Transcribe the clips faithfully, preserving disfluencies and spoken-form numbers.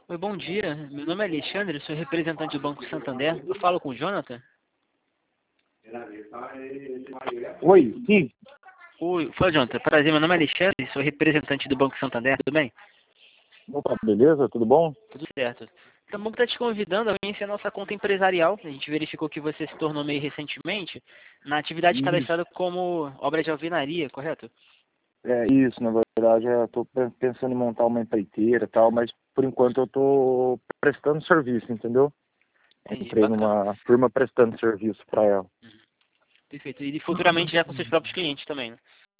Oi, bom dia. Meu nome é Alexandre, sou representante do Banco Santander. Eu falo com o Jonathan? Oi, sim. Oi, fala, Jonathan. Prazer, meu nome é Alexandre, sou representante do Banco Santander. Tudo bem? Opa, beleza? Tudo bom? Tudo certo. Então, o banco está te convidando a conhecer a nossa conta empresarial. A gente verificou que você se tornou meio recentemente na atividade Isso, cadastrada como obra de alvenaria, correto? é isso, na verdade eu estou pensando em montar uma empreiteira e tal, mas por enquanto eu estou prestando serviço, entendeu? Entendi, Entrei bacana. numa firma prestando serviço para ela. Perfeito. E futuramente já com seus próprios clientes também, né?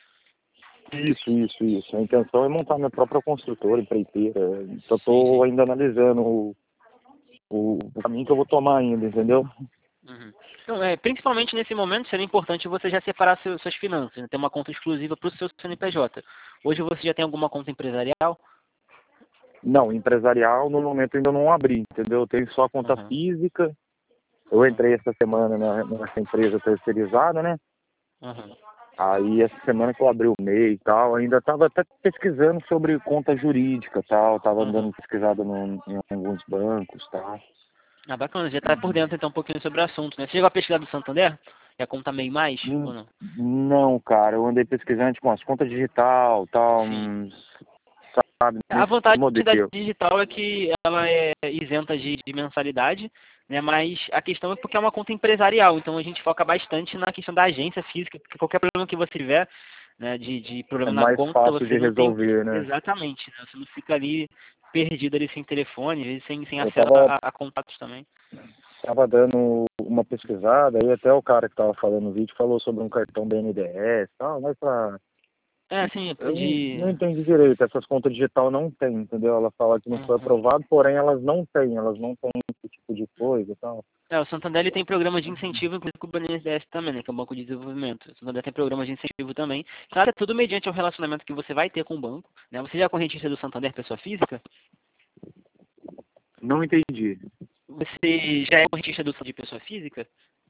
Isso, isso, isso. A intenção é montar minha própria construtora, empreiteira. Só Sim, estou sim. ainda analisando o, o, o caminho que eu vou tomar ainda, entendeu? Uhum. Então, é, principalmente nesse momento, seria importante você já separar seu, suas finanças, né? Ter uma conta exclusiva para o seu C N P J. Hoje você já tem alguma conta empresarial? Não, empresarial no momento ainda não abri, entendeu? Eu tenho só a conta Uhum. física. Eu entrei Uhum. essa semana na, nessa empresa terceirizada, né? Uhum. Aí essa semana que eu abri o M E I e tal, ainda estava até pesquisando sobre conta jurídica e tal, estava Uhum. dando pesquisada no, em alguns bancos e tal. Ah, bacana, já está por dentro então um pouquinho sobre o assunto, né? Você chegou a pesquisar do Santander? E a conta meio mais ou Hum, não? Não, cara, eu andei pesquisando com as contas digital, tal, Sim. uns, sabe, A nesse vantagem da modelo. digital é que ela é isenta de, de mensalidade, né? Mas a questão é porque é uma conta empresarial, então a gente foca bastante na questão da agência física, porque qualquer problema que você tiver, né, de, de É problema na mais conta, fácil você de não tem resolver, né? exatamente, né? Você não fica ali perdido ali sem telefone, às vezes sem, sem Eu acesso tava, a, a contatos também. tava dando uma pesquisada, aí até o cara que tava falando no vídeo falou sobre um cartão B N D E S e tal, mas pra É, assim, eu não, de. não entendi direito. Essas contas digital não tem, entendeu? Ela fala que não foi Uhum. aprovado, porém elas não têm, elas não têm esse tipo de coisa e tal. É, o Santander ele tem programa de incentivo, inclusive com o B N D E S também, né, que é o Banco de Desenvolvimento. O Santander tem programa de incentivo também. Claro, é tudo mediante o relacionamento que você vai ter com o banco, né? Você já é correntista do Santander, pessoa física? Não entendi. Você já é correntista do de pessoa física?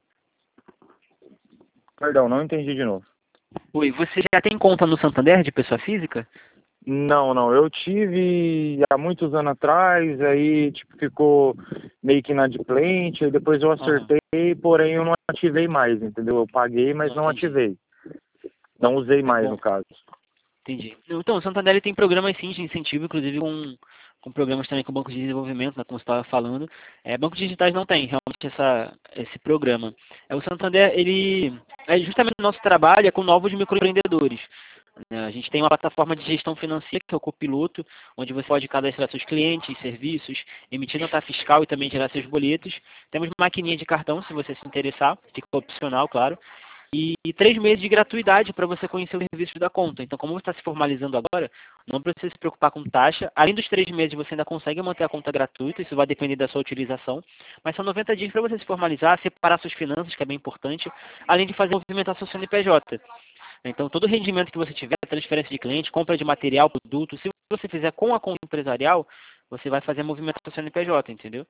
Perdão, não entendi de novo. Oi, você já tem conta no Santander de pessoa física? Não, não. Eu tive há muitos anos atrás, aí tipo, ficou meio que inadimplente, aí depois eu Aham, acertei, porém eu não ativei mais, entendeu? Eu paguei, mas não não entendi. ativei. Não usei É mais, bom. no caso. Entendi. Então, o Santander ele tem programas sim de incentivo, inclusive com, com programas também com o Banco de Desenvolvimento, né, como você estava falando. É, bancos digitais não tem realmente essa, esse programa. É, o Santander, ele é justamente o nosso trabalho é com novos microempreendedores. Né? A gente tem uma plataforma de gestão financeira, que é o Copiloto, onde você pode cadastrar seus clientes, serviços, emitir nota fiscal e também gerar seus boletos. Temos maquininha de cartão, se você se interessar, fica opcional, claro e três meses de gratuidade para você conhecer os serviços da conta. Então, como você está se formalizando agora, não precisa se preocupar com taxa. Além dos três meses, você ainda consegue manter a conta gratuita, isso vai depender da sua utilização. Mas são noventa dias para você se formalizar, separar suas finanças, que é bem importante, além de fazer movimentar seu C N P J. Então, todo rendimento que você tiver, transferência de cliente, compra de material, produto, se você fizer com a conta empresarial, você vai fazer movimento do C N P J, entendeu?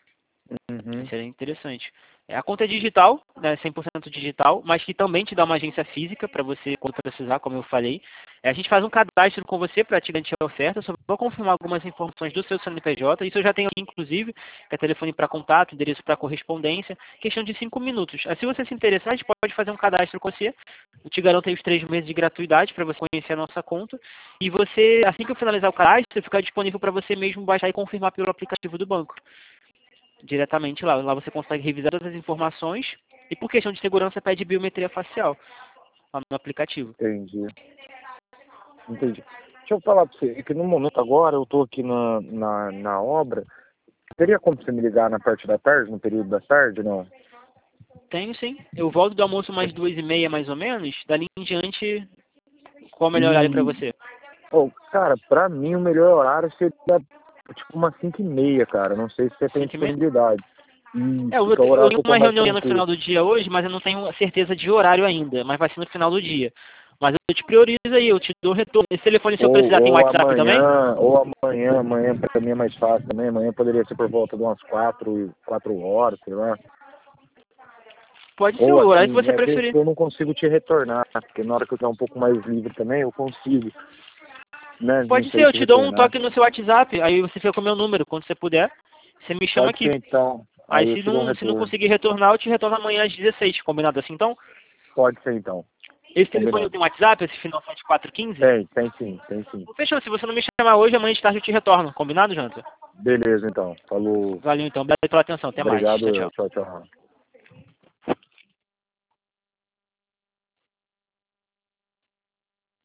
Uhum. Isso é interessante. É, a conta é digital, né, cem por cento digital, mas que também te dá uma agência física para você, quando precisar, como eu falei. É, a gente faz um cadastro com você para te garantir a oferta, só vou confirmar algumas informações do seu C N P J. Isso eu já tenho aqui, inclusive, que é telefone para contato, endereço para correspondência, questão de cinco minutos. Aí, se você se interessar, a gente pode fazer um cadastro com você. Eu te garanto aí os três meses de gratuidade para você conhecer a nossa conta. E você, assim que eu finalizar o cadastro, fica disponível para você mesmo baixar e confirmar pelo aplicativo do banco diretamente lá. Lá você consegue revisar todas as informações e por questão de segurança pede biometria facial lá no aplicativo. Entendi. Entendi. Deixa eu falar para você, é que no momento agora eu estou aqui na, na, na obra. Teria como você me ligar na parte da tarde, no período da tarde, não? Tenho sim. Eu volto do almoço mais duas e meia mais ou menos. Dali em diante, qual o melhor horário para E, você? oh, cara, pra mim o melhor horário seria tipo umas cinco e meia, cara. Não sei se você tem Cinco e meia? disponibilidade. É, eu, Isso, vou que é o ter- eu horário tenho que eu tô uma mais reunião no tranquilo. final do dia hoje, mas eu não tenho certeza de horário ainda. Mas vai ser no final do dia. Mas eu te priorizo aí, eu te dou retorno. Esse telefone, se eu Ou, precisar, tem ou WhatsApp também? amanhã, ou amanhã, amanhã pra mim é mais fácil também. Amanhã poderia ser por volta de umas quatro, quatro horas, sei lá. Pode ser Ou o horário que assim, você é que preferir. eu não consigo te retornar, porque na hora que eu estou um pouco mais livre também, eu consigo. Né? Pode Não ser, sei eu se te dou um retornar. toque no seu WhatsApp, aí você fica com o meu número. Quando você puder, você me chama Pode aqui. ser então. Aí Aí eu se te dou um não, se não retorno. conseguir retornar, eu te retorno amanhã às dezesseis, combinado assim então? Pode ser então. Esse telefone Combinado. tem WhatsApp, esse final sete quatro um cinco? Tem, tem sim, tem sim. Fechou, se você não me chamar hoje, amanhã de tarde eu te retorno, combinado, Jonathan? Beleza então. Falou. Valeu então, obrigado pela atenção, até mais, tchau, Obrigado, tchau. eu. Tchau, tchau.